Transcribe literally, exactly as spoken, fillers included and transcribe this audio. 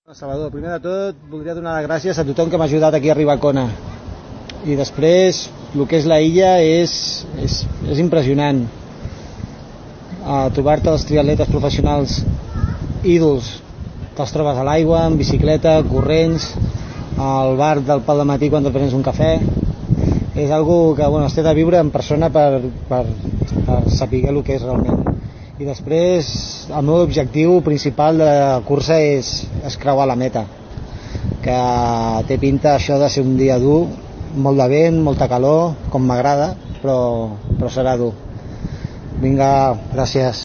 Salvador, primer de tot voldria donar les gràcies a tothom que m'ha ajudat aquí a arribar a Kona, i després el que és la illa és, és, és impressionant. A trobar-te els triatletes professionals ídols, te'ls trobes a l'aigua, en bicicleta, corrents, al bar del Pal de Matí quan et prens un cafè. És algo que bueno, has de viure en persona per, per, per saber el que és realment. I després el meu objectiu principal de la cursa és, és creuar la meta, que té pinta això de ser un dia dur, molt de vent, molta calor, com m'agrada, però, però serà dur. Vinga, gràcies.